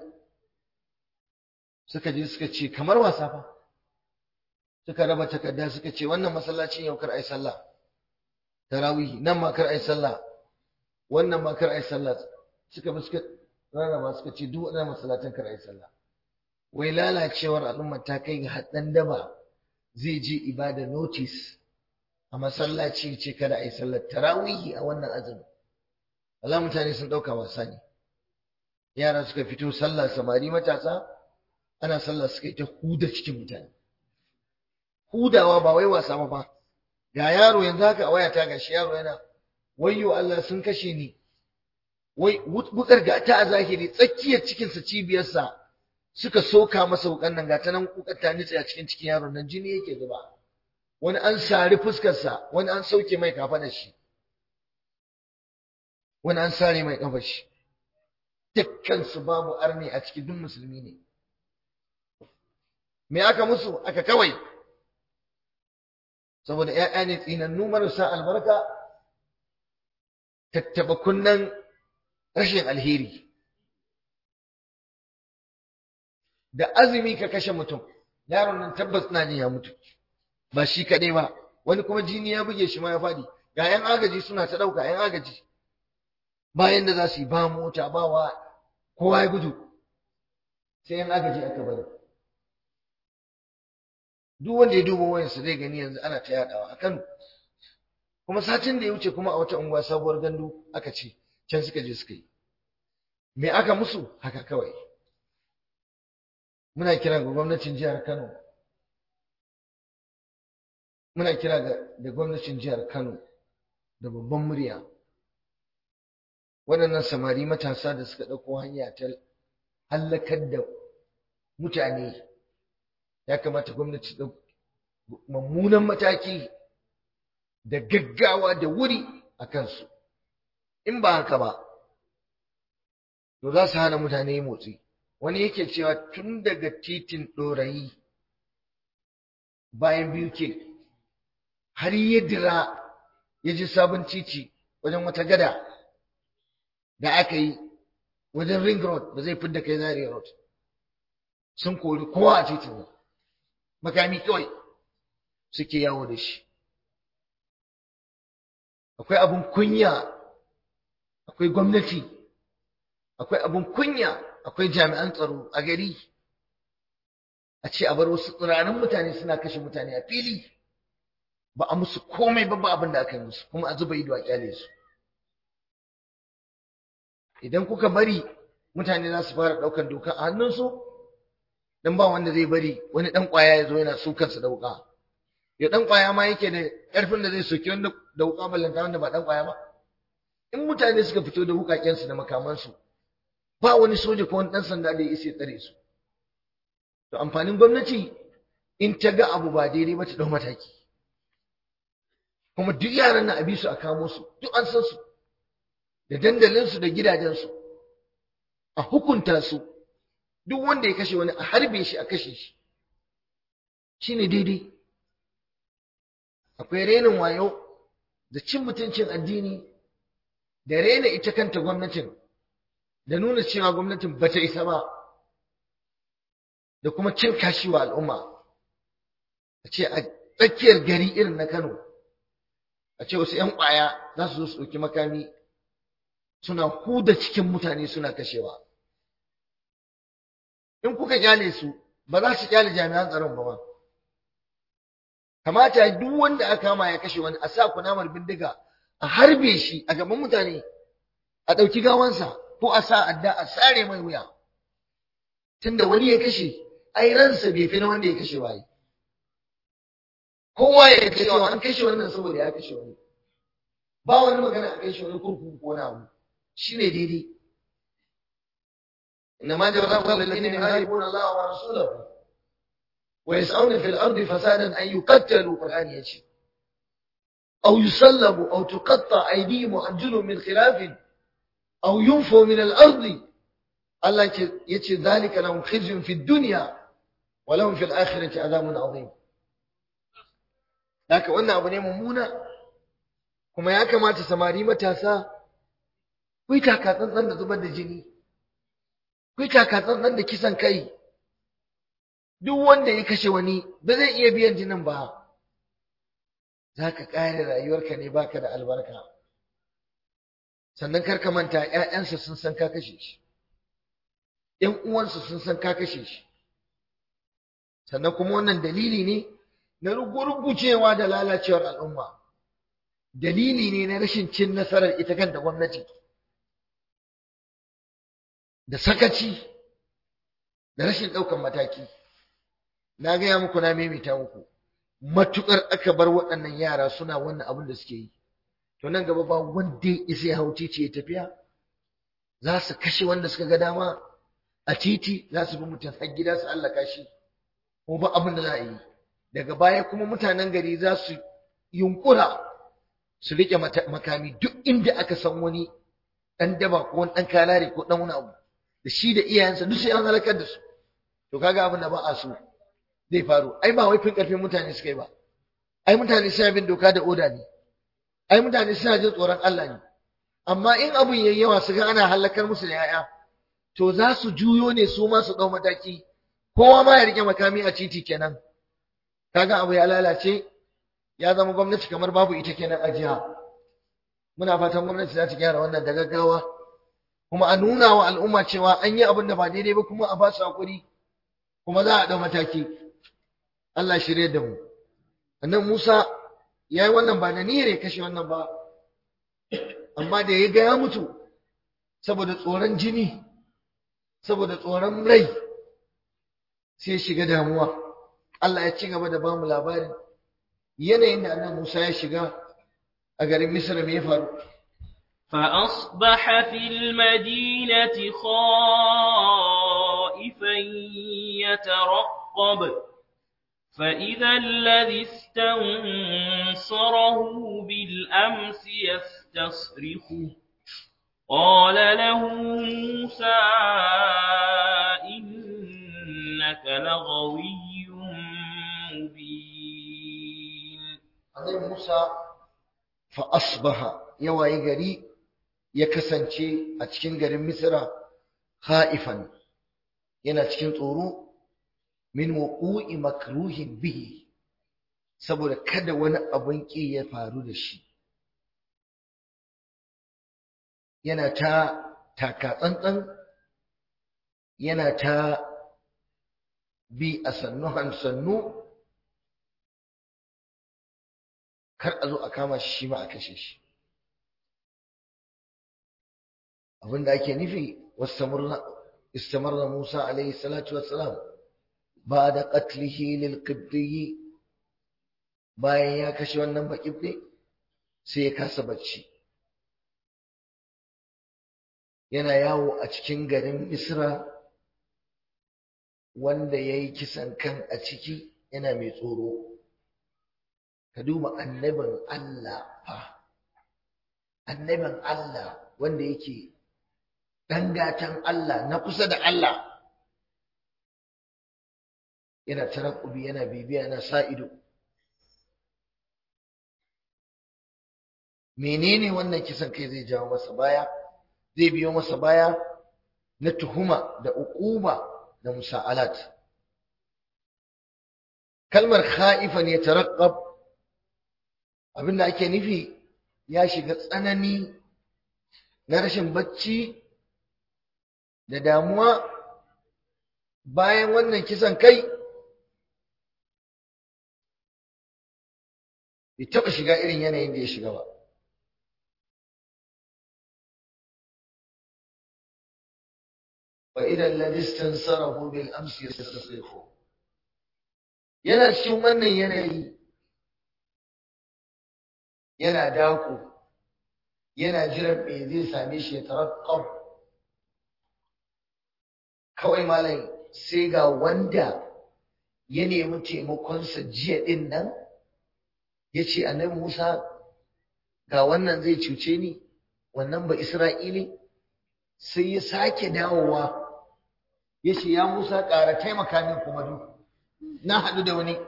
suka je suka ce kamar wasa fa, suka raba takarda suka ce wannan masallacin yau kar ai sallah tarawih, nan ma kar ai sallah, wannan ma kar ai sallah. Suka bi suka rarraba suka ce duk wannan masallatan kar ai sallah. Wai lalacewar al'umma ta kai ga haddan daba zai je ibada notice a masallaci ce kada ai sallar tarawih a wannan azumi. Allah mutane sun dauka wasa ne. Yara suka fito sallah, samari matasa ana sallah suka yi ta huda cikin mutane. Hudawa ba wai wasa ba. Ga yaro yanzu haka a wayata gashi yaro yana wayyo Allah sun kashe ni. Wai wukar ga ta a zahiri tsakiyar cikinsa cibiyarsa suka soka masa wukan nan, ga ta nan wukar ta nitse a cikin yaron nan, jini yake zuba. Wani an sari fuskarsa, wani an sauke mai kafadar shi, wani an sare mai kafar shi. Dukkan su babu arni a cikin, duk musulmi ne. Me aka musu? Aka kawai saboda ‘ya'ya ne tsinannu marasa albarka, tattaba kunnen rashin alheri. Da azumi ka kashe mutum, yaron nan tabbas na jin ya mutu, ba shi kaɗai ba, wani kuma jini ya buge shi ma ya faɗi. Ga ‘yan agaji suna ta ɗauka, ‘yan agaji bayan da za su yi, ba mota ba wa, kowa ya gudu, sai ‘yan agaji aka bari. Duk wanda ya duba wayansa zai gani yanzu ana ta yadawa a Kano. Kuma satin da ya wuce kuma a wata unguwa sabuwar gandu aka ce can suka je suka yi. Me aka musu? Haka kawai. Muna kira ga gwamnatin jihar Kano. Muna kira da gwamnatin jihar Kano da babban murya. Waɗannan samari matasa da suka ɗauko hanya ta hallakar da mutane, ya kamata gwamnati ta mummunan mataki da gaggawa da wuri a kansu. In ba haka ba, to za su hana mutane motsi. Wani yake cewa tun daga titin Ɗorayi bayan biyu ke har ya dira ya ji sabon titi wajen wata gada da aka yi wajen Ring Road da zai fidda kai Zaria Road. Sun kori kowa a titin nan. Makami kawai suke yawo da shi. Akwai abun kunya, akwai gwamnati, akwai abun kunya, akwai jami'an tsaro a gari. A ce a bar wasu tsiranin mutane suna kashe mutane a fili, ba a musu komai ba abin da aka yi musu, kuma a zuba ido a kyale su. Idan kuka bari mutane za su fara ɗaukar doka a hannunsu, dan ba wanda zai bari wani dan kwaya ya zo yana sukansa da wuka. Ya dan kwaya ma yake da karfin da zai soki wanda da wuka ballanta wanda ba dan kwaya ba. In mutane suka fito da wukaken su da makaman su, ba wani soja ko wani dan sanda da ya isa tsare su. to amfanin gwamnati in ta ga abu ba daidai ba ta dau mataki, kuma duk yaran nan a bi su a kamo su, duk an san su da dandalinsu da gidajensu, a hukunta su, duk wanda ya kashe wani a harbe shi a kashe shi, shine daidai. Akwai renin wayo da cin mutuncin addini da rena ita kanta gwamnatin da nuna cewa gwamnatin bata isa ba, da kuma cin kashi wa al'umma. A ce a tsakiyar gari irin na Kano, a ce wasu 'yan ƙwaya za su zo su ɗauki makami suna huda cikin mutane suna kashewa. In kuka kyale su ba za su kyale jami'an tsaron ba. Kamata duk wanda aka kama ya kashe wani a sa kunamar bindiga a harbe shi a gaban mutane, a ɗauki gawansa ko a sa adda a sare mai wuya, tunda wani ya kashe ai ransa bai fi na wanda ya kashe waye. Kowa ya kashe an kashe wannan saboda ya kashe wani, ba wani magana a kashe wani kurkuku ko wani abu, shine daidai. إنما جزاء الذين يحاربون الله ورسوله ويسعون في الأرض فسادا أن يقتلوا قرآن يجي أو يصلبوا أو تقطع أيديهم وأرجلهم من خلاف أو ينفوا من الأرض الله يجي ذلك لهم خزي في الدنيا ولهم في الآخرة عذاب عظيم. لكن wannan abu ne mummuna, kuma ya kamata samari matasa ku yi takatsantsan da zubar da jini, ku yi takatsantsan da kisan kai. Duk wanda ya kashe wani ba zai iya biyan jinin ba, za ka ƙare rayuwarka ne baka da albarka. Sannan kar ka manta ‘ya'yansa sun san ka kashe shi, ‘yan uwansa sun san ka kashe shi. Sannan kuma wannan dalili ne na rugucewa da lalacewar al'umma, dalili ne na rashin cin nasarar ita kanta gwamnati, da sakaci, da rashin ɗaukan mataki. Na gaya muku, na maimaita muku, matuƙar aka bar waɗannan yara suna wannan abin da suke yi, to nan gaba ba wanda ya isa ya hau titi ya tafiya. Za su kashe wanda suka ga dama a titi, za su bi mutum har gida su hallaka shi, ko ba abin da za a yi. Daga baya kuma mutanen gari za su yunkura su riƙe makami duk inda aka san wani ɗan daba ko wani ɗan kalare ko ɗan wani abu, da shi da iyayensa duk sai an halakar da su. To kaga abin da ba a so zai faru. Ai ba wai fin ƙarfin mutane suka yi ba, ai mutane suna bin doka da oda ne, ai mutane suna jin tsoron Allah ne. Amma in abin yayi yawa su ga ana halakar musu da yaya, to za su juyo ne su ma su ɗau mataki, kowa ma ya riƙe makami a titi kenan. Kaga abu ya lalace, ya zama gwamnati kamar babu ita kenan a jiha. Muna fatan gwamnati za ta gyara wannan da gaggawa, kuma a nuna wa al'umma cewa an yi abin da ba daidai ba, kuma a ba su hakuri, kuma za a ɗau mataki. Allah shirye da mu. Annabi Musa ya yi wannan ba da niyyar ya kashe wannan ba, amma da ya ga ya mutu saboda tsoron jini, saboda tsoron rai, sai ya shiga damuwa. Allah ya ci gaba da bamu labarin yanayin da Annabi Musa ya shiga a garin Misra. me ya faru? فأصبح في المدينة خائفا يترقب فإذا الذي استنصره بالأمس يستصرخه قال له موسى إنك لغوي مبين. Annabi Musa fa asbaha, yawaye gari ya kasance a cikin garin Misra, khaifan, yana cikin tsoro, min wuqu'i makruhin bihi, saboda kada wani abun ki ya faru da shi. Yana ta taka tsantsan, yana ta bi a sannu sannu, kar a zo a kama shi ma a kashe shi. Abinda ake nufi, istamarra Musa alaihi salatu wassalam ba'da qatlihi lil qibti, bayan ya kashe wannan baqibti sai ya kasa bacci, yana yawo a cikin garin Misra wanda yayi kisan kan a ciki yana mai tsoro. Ka duba annabin Allah fa, annabin Allah wanda yake ɗan gatan Allah na kusa da Allah, yana tarakkubi, yana bibiya, yana sa ido. Menene wannan kisan kai zai jawo masa baya, zai biyo masa baya na tuhuma da uquba da musa'alat. Kalmar khaifan ya taraqqab, abinda ake nufi ya shiga tsanani na rashin bacci da damuwa bayan wannan kisan kai. Bai taɓa shiga irin yanayin da ya shiga ba. وإذا الذي استنصره بالأمس يستصرخه. yana cikin wannan yanayi, yana dako, yana jiran me zai same shi ya tarakkab. Kawai malam sai ga wanda ya nemi taimakonsa jiya din nan ya ce annabi Musa ga wannan zai cuce ni, wannan ba Isra'ili, sai ya sake dawowa ya ce ya Musa ƙara taimaka min kuma duk na haɗu da wani.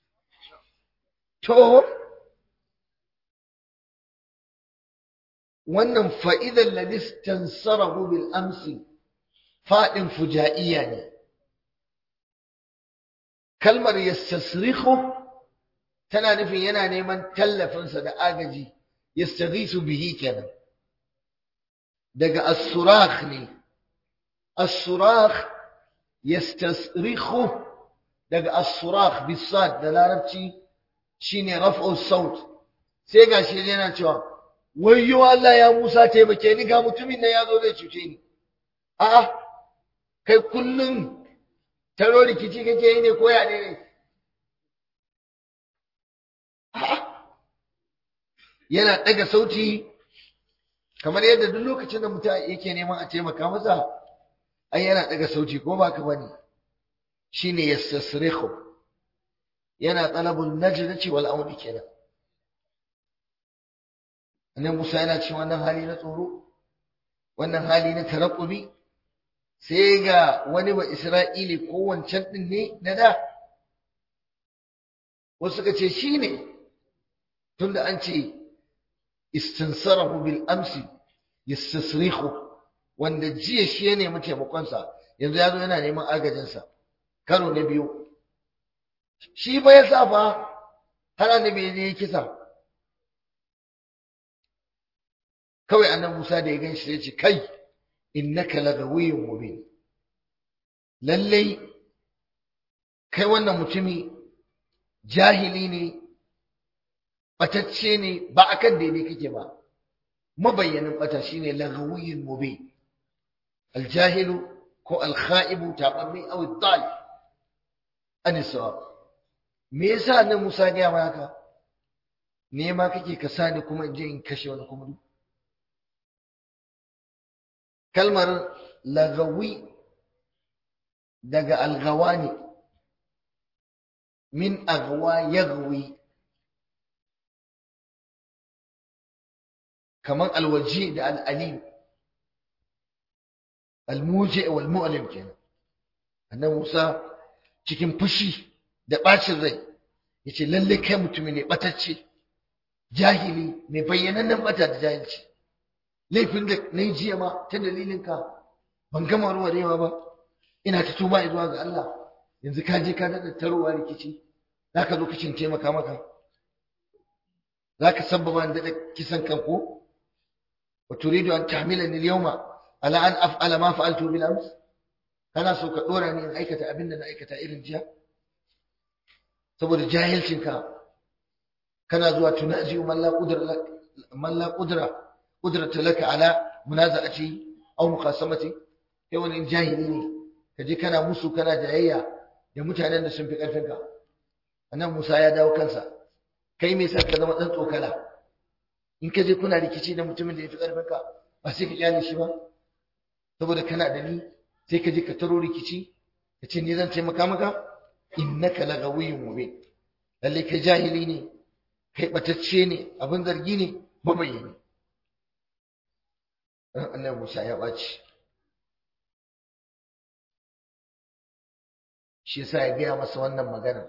To wannan fa'idan ladistan sarahu bil amsi faɗin fuja'iyya ne. Kalmar yastasrikhu tana nufin yana neman tallafinsa da agaji, yastaghisu bihi kenan. Daga as-surakh ne, as-surakh yastasrikhu daga as-surakh bisad da larabci shine raf'u saut. Sai gashi yana cewa wayyo Allah ya Musa taimake ni, ga mutumin nan yazo zai cuce ni. A'a kai kullun taro rikici kake yi ne ko ya ne? Yana daga sauti kamar yadda duk lokacin da mutum yake neman a taimaka masa ai yana daga sauti ko ba ka bane. Shine yastasrikhu, yana talabul najdati wal auni kenan. Annabi Musa yana cikin wannan hali na tsoro, wannan hali na tarakkubi, sai ga wani ba Isra'ili ko wancan din ne na da. Wasu suka ce shine, tunda an ce istinsarahu bil amsi yastasrikhu, wanda jiya shi ya nemi taimakonsa yanzu ya zo yana neman agajinsa karo na biyu. Shi ba ya sa fa har annabi ya je kisa. Kawai annabi Musa da ya gan shi ya ce kai innaka lagawiyyun mubin, lallai kai wannan mutumi jahili ne, batacce ne, ba akan daidai kake ba, mabayyanin bata shine lagawiyyun mubin. Aljahilu ko alkhaibu tabammi aw ad-dal an sawab. Me yasa annabi Musa ya ma haka? Ne ma kake ka sani kuma in je in kashe wani kuma? Kalmar lagawi daga algawani, min agwa yagwi, kaman alwaji da al'alim, almuji wal mu'lim kenan. Annabi Musa cikin fushi da bacin rai yace lalle kai mutumi ne batacce, jahili mai bayyanannen bata da jahilci. Laifin da nayi jiya ma ta dalilinka ban gama warwarewa ba, ina ta tuba zuwa ga Allah, yanzu ka je ka dada tarowa rikici, zaka zo kicin taimaka maka, zaka sabbaba da kisan kanko. wa turidu an tahmilani al-yawma ala an af'ala ma fa'altu bil ams, kana so ka dora ni in aikata abin da na aikata irin jiya saboda jahilcinka. Kana zuwa tunazi man la qudrata laka ala munaza'ati aw muqasamati, kai wani jahili ne kaje kana musu kana jayayya da mutanen da sun fi karfinka. Annabi Musa ya dawo kansa, kai me yasa ka zama dan tsokala? In kaje kuna rikici da mutumin da ya fi karfinka ba sai ka kyale shi ba saboda kana da ni, sai ka je ka taro rikici yace ni zan taimaka maka innaka lagawiyyun mubin lalle kai jahili ne kai batacce ne abin zargi ne mabayyani annabi Musa ya baci shi yasa ya gaya masa wannan magana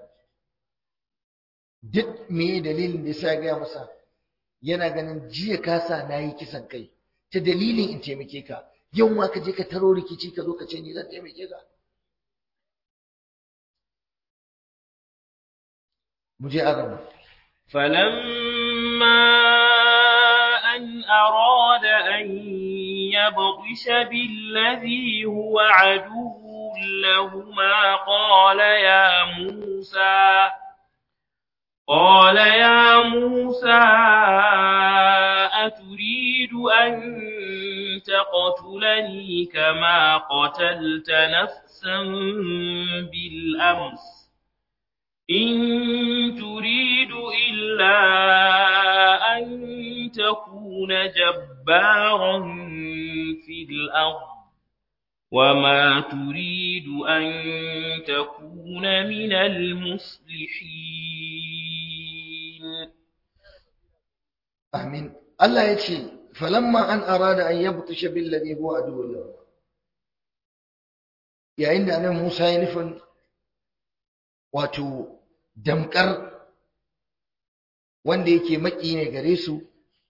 duk me dalilin da yasa ya gaya masa yana ganin jiya ka sa nayi kisan kai ta dalilin in taimake ka yau ma ka je ka taro rikici ka zo ka ce ni zan taimake ka mu je azama فلما أن أراد أن يبطش بالذي هو عدو لهما قال يا موسى أتريد أن تقتلني كما قتلت نفسا بالأمس إن تريد إلا أن تكون جبارا في الأرض وما تريد أن تكون من المصلحين آمين الله يتشي فلما أن أراد أن يبطش بالذي هو عدو له يا إن أنا موسى ينفن wato damkar wanda yake maki ne gare su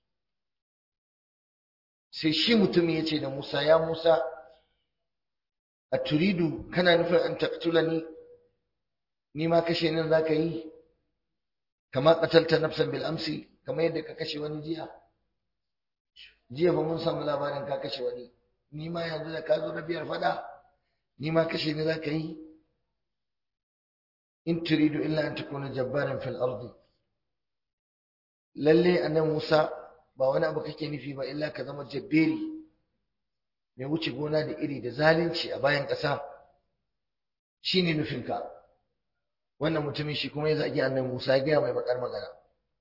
sai shi mutum ya ce da Musa ya Musa a turidu kana nufin an taqtulani ni ma kashe nan zaka yi kama qatalta nafsan bil amsi kamar yadda ka kashe wani jiya ba mun samu labarin ka kashe wani ni ma yanzu da ka zo na biyar fada ni ma kashe ni zaka yi in turidu illa an takuna jabbaran fil ardi lalle annan Musa ba wani abu kake nufi ba illa ka zama jabberi mai wuce gona da iri da zalunci a bayan ƙasa shine nufinka wannan mutumin shi kuma ya zagi annan Musa ya gaya mai bakar magana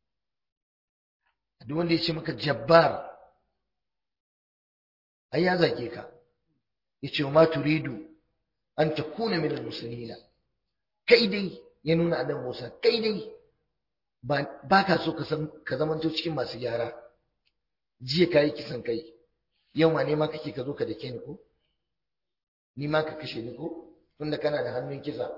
duk wanda ya ce maka jabbar ai ya zage ka yace ma turidu an takuna min al-muslimina kai dai ya nuna annabi Musa kai dai ba ka so ka zamanto cikin masu gyara jiya ka yi kisan kai yau ma ne ma kake ka zo ka dake ni ko ni ma ka kashe ni ko tunda kana da hannun kisa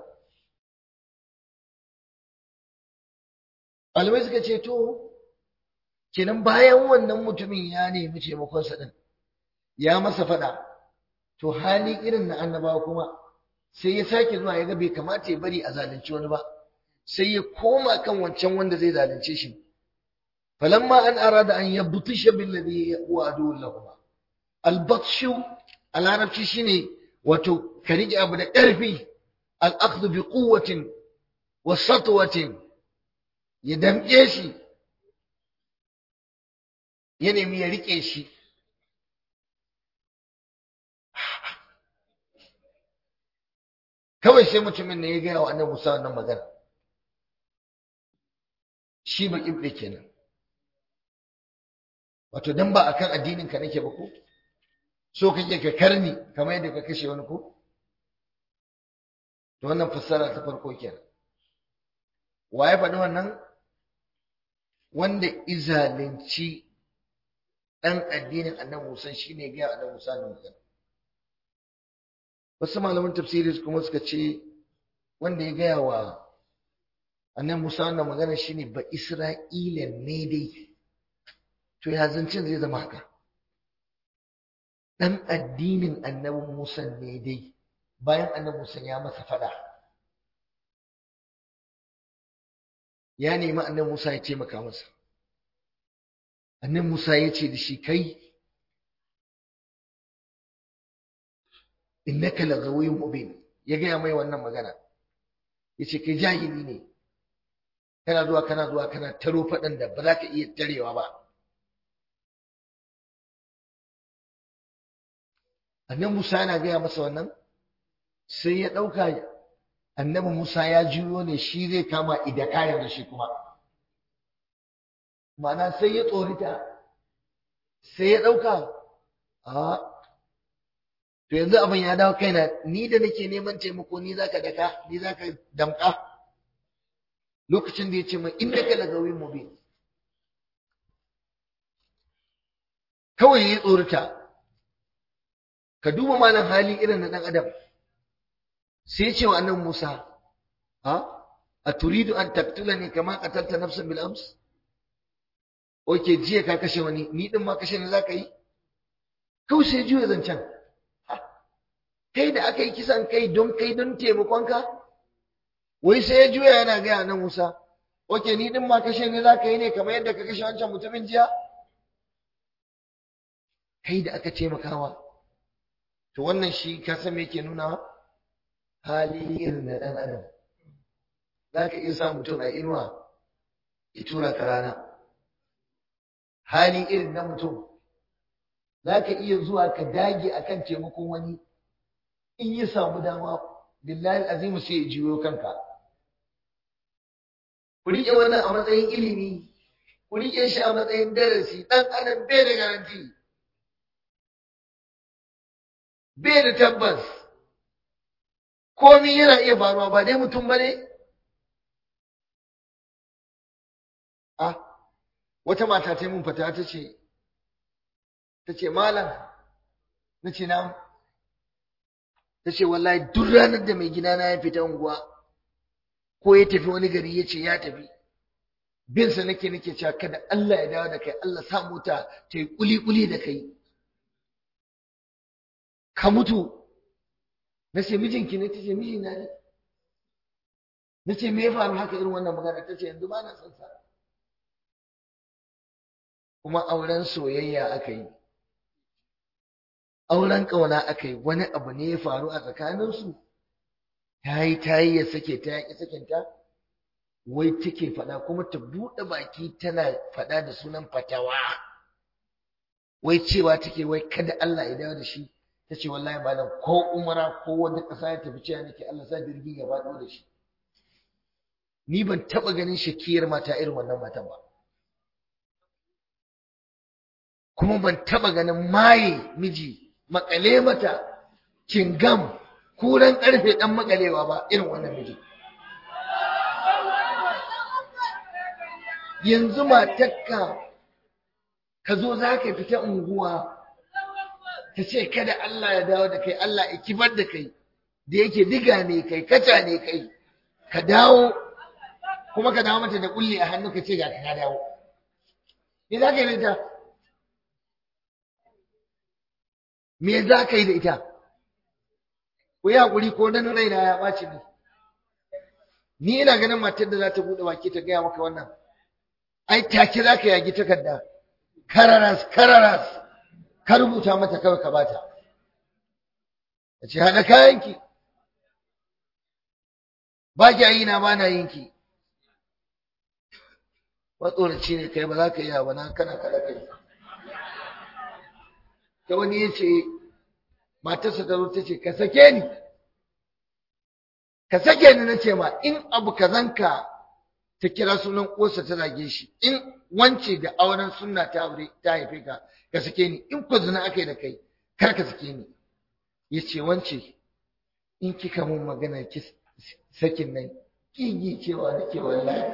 alwai suka ce to kenan bayan wannan mutumin ya nemi taimakonsa din ya masa fada to hali irin na annabawa kuma sai ya sake zuwa ya ga bai kamata ya bari a zalunci wani ba sai ya koma kan wancan wanda zai zalunce shi falamma an arada an yabtisha billadhi huwa aduwwun lahum albatshu a larabci shine wato ka rike abu da ƙarfi al-akhdhu bi quwwatin wa satwatin ya damƙe shi ya nemi ya rike shi kawai sai mutumin ne ya gaya wa annabi Musa wannan magana shi ba kibbe kenan wato dan ba akan addinin ka nake ba ko so kake ka karni kamar yadda ka kashe wani ko to wannan fassara ta farko kenan waye faɗi wannan wanda izalinci dan addinin annabi Musa shine ya gaya annabi Musa wannan magana wasu malaman tafsiri kuma suka ce wanda ya gaya wa annabi Musa wannan magana shine ba Isra'ila ne dai to ya zancin zai zama haka dan addinin annabi Musa ne dai bayan annabi Musa ya masa fada ya nemi annabi Musa ya taimaka masa annabi Musa ya ce da shi kai innaka lagawiyyun mubin ya gaya mai wannan magana yace kai jahili ne kana zuwa kana taro fadan da ba za ka iya tarewa ba annabi Musa yana gaya masa wannan sai ya dauka annabi Musa ya juyo ne shi zai kama idakayar da shi kuma ma'ana sai ya tsorita sai ya dauka to yanzu abin ya dawo kaina, ni da nake neman taimako ni zaka daka, ni zaka damka. Lokacin da yace min innaka lagawin mubin, kawai yayi tsorata. Ka duba malam hali irin na dan adam. Sai ya ce wa annabi Musa, aturidu an taqtulani kama qatalta nafsan bil ams? Oke, jiya ka kashe wani, ni din ma kashe ni zaka yi? Kawai sai juya zancen. Kai da aka yi kisan kai don taimakonka? Wai sai ya juya yana gaya nan Musa, oke, ni din ma kashe ni zaka yi ne kamar yadda ka kashe wancan mutumin jiya? Kai da aka taimakawa. To wannan shi ka san me yake nuna? Hali irin na dan adam. Zaka iya sa mutum a inuwa ya tura ka rana. Hali irin na mutum. Zaka iya zuwa ka dage akan taimakon wani, in ya samu dama billahi azimu sai ya jiyo kanka. Ku riƙe wannan a matsayin ilimi, ku riƙe shi a matsayin darasi. Dan adam bai da garanti, bai da tabbas, komai yana iya faruwa, ba dai mutum ba ne? Wata mata ta yi mun fata ta ce malam, na ce na, ta ce wallahi duk ranar da mai gidana ya fita unguwa ko ya tafi wani gari ya ce ya tafi, binsa nake cewa kada Allah ya dawo da kai, Allah sa mota ta yi kuli-kuli da kai, ka mutu. Na ce mijinki ne? Ta ce mijina ne. Na ce me ya faru haka irin wannan magana? Ta ce yanzu ba na son sa. Kuma auren soyayya aka yi, auren ƙauna aka yi, wani abu ne ya faru a tsakaninsu, ta yi ya sake ta yaƙi sakinta, wai take faɗa kuma ta buɗe baki tana faɗa da sunan fatawa, wai cewa take wai kada Allah ya dawo da shi. Ta ce wallahi malam ko umara ko wanda ƙasa ya tafi cewa nake Allah sa jirgin ya faɗo da shi. Ni ban taɓa ganin shakiyar mata irin wannan matan ba, kuma ban taɓa ganin maye miji makale mata cingam kuran ƙarfe ɗan makalewa ba irin wannan miji. Yanzu matakka ka zo za ka fita unguwa ta ce kada Allah ya dawo da kai, Allah ya kibar da kai, da yake diga ne kai, kaca ne kai, ka dawo kuma ka dawo mata da kulli a hannu ka ce ga ka dawo. Me za ka yi da ita? Me za ka yi da ita? Ku yi haƙuri ko nan raina ya ɓaci ne. Ni ina ganin matar da za ta buɗe baki ta gaya maka wannan, ai take za ka yagi takarda, kararas, ka rubuta mata kawai ka bata. Ta ce haɗa kayanki, ba ki yi na ba na yinki. Matsoraci ne kai, ba za ka yi ba, na kana kada kai. Ta wani ya ce, matarsa ta zo ta ce, ka sake ni. Ka sake ni na ce ma, in abu kazanka ta kira sunan uwarsa ta zage shi, in wance da auren sunna ta aure ta haife ka, ka sake ni, in ku zina aka yi da kai, kar ka sake ni. Ya ce wance, in kika mun magana ki sakin nan, kigi cewa nake wallahi.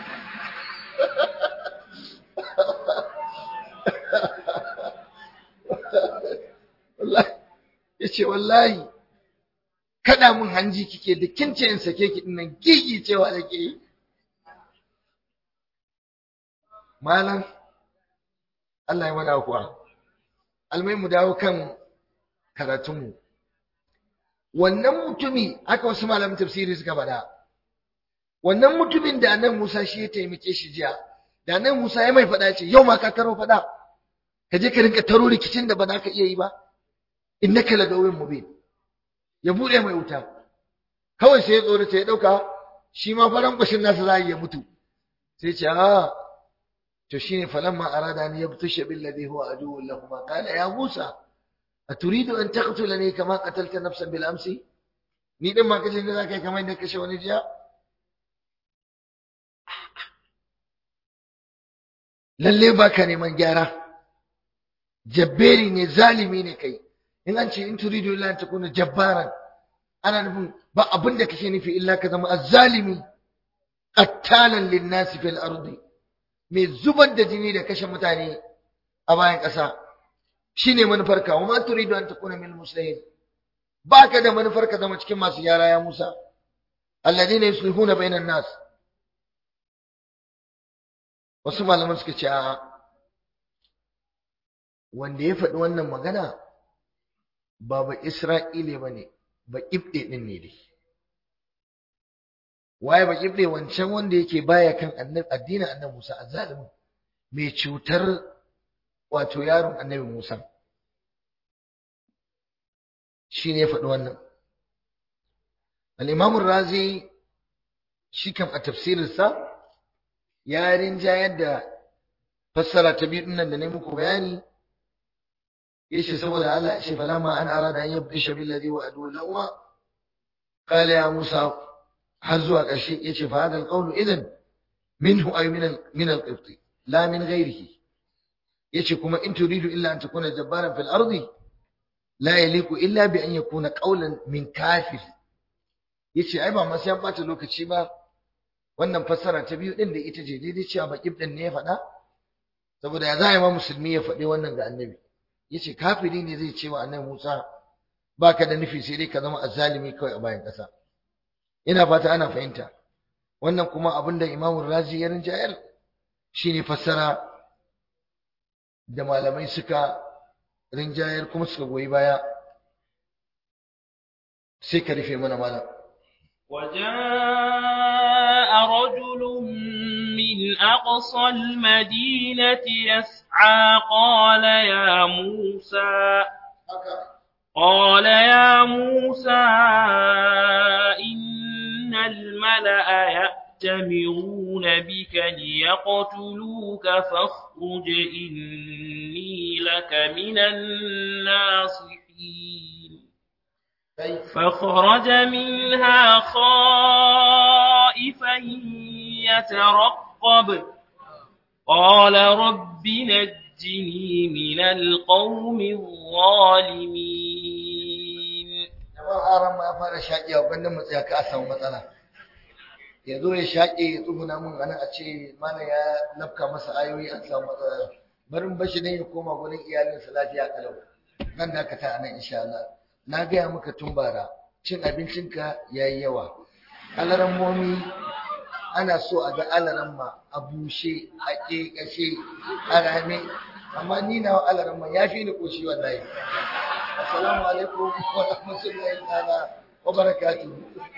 Ya ce wallahi kada mun hanji kike da kin ce in sake ki dinnan gigi cewa nake yi. Malam Allah ya wada kuwa. Almai mu dawo kan karatunmu. Wannan mutumi aka wasu malamin tafsiri suka faɗa. Wannan mutumin da annabi Musa shi ya taimake shi jiya. Da annabi Musa ya mai faɗa ce yau ma ka taro faɗa. Ka je ka rinka taro rikicin da ba za ka iya yi ba. Innaka lagawin mubin. Ya bude mai wuta. Kawai sai ya tsorata ya dauka shi ma faran kushin nasa za ya mutu. Sai ce to shine falamma arada an yabtusha billadhi huwa aduwwun lahum qala ya Musa aturidu an taqtulani kama qatalta nafsan bil amsi? Ni din ma kace ne zaka yi kamar yadda kashe wani jiya? Lalle baka neman gyara. Jabberi ne, zalimi ne kai. in an ce in turidu illa an takuna jabbaran ana nufin ba abin da kake nufi illa ka zama azzalimi qattalan linnasi fil ardi mai zubar da jini da kashe mutane a bayan ƙasa shine manufarka wa ma turidu an takuna minal muslimin baka da manufar ka zama cikin masu yara ya Musa alladina yuslihuna bainan nas wasu malaman suka ce a wanda ya faɗi wannan magana ba Isra'ile bane ba Ibde din ne dai waye ba Ibde wancan wanda yake baya kan addinin annabi Musa azzalimin mai cutar wato yaron annabi Musa shi ne ya faɗi wannan al-Imam razi shi kam a tafsirinsa ya rinjayar da fassara ta biyu nan da ne muku bayani yace saboda Allah shi falama an arada an yabdisha billadhi wa adu lawa qala ya Musa har zuwa ƙarshe yace fa hadal qawlu idan minhu ay min al-qibti la min ghayrihi yace kuma in turidu illa an takuna jabbaran fil ardi la yaliku illa bi an yakuna qawlan min kafir yace ai ba ma sai an bata lokaci ba wannan fassara ta biyu din da ita ce daidai cewa baqib din ne ya faɗa saboda ya zai ma musulmi ya faɗi wannan ga annabi yace kafiri ne zai ce wa annabi Musa baka da nufi sai dai ka zama azzalimi kawai a bayan ƙasa ina fata ana fahimta wannan kuma abinda Imam Razi ya rinjayar shine fassara da malamai suka rinjayar kuma suka goyi baya sai ka rufe mana malam وجاء رجل من أقصى المدينة يسعى قال يا موسى إن الملأ يأتمرون بك ليقتلوك فاخرج إني لك من الناصحين فخرج منها خائفا يترقب قال رب نجني من القوم الظالمين aran ma fara shaƙi a wannan matsaya ka samu matsala yazo ya shaƙe ya tsuguna mun anan a ce mana ya lafka masa ayoyi an samu matsala barin bashi ne ya koma gurin iyalinsa lafiya kalau nan da ka ta anan insha Allah na gaya maka tun bara cin abincinka yayi yawa alaran momi ana so a ga alaran ma a bushe a kekashe a rame amma ni na alaran ma yafi ni koshi wallahi assalamu alaikum wa rahmatullahi wa barakatuh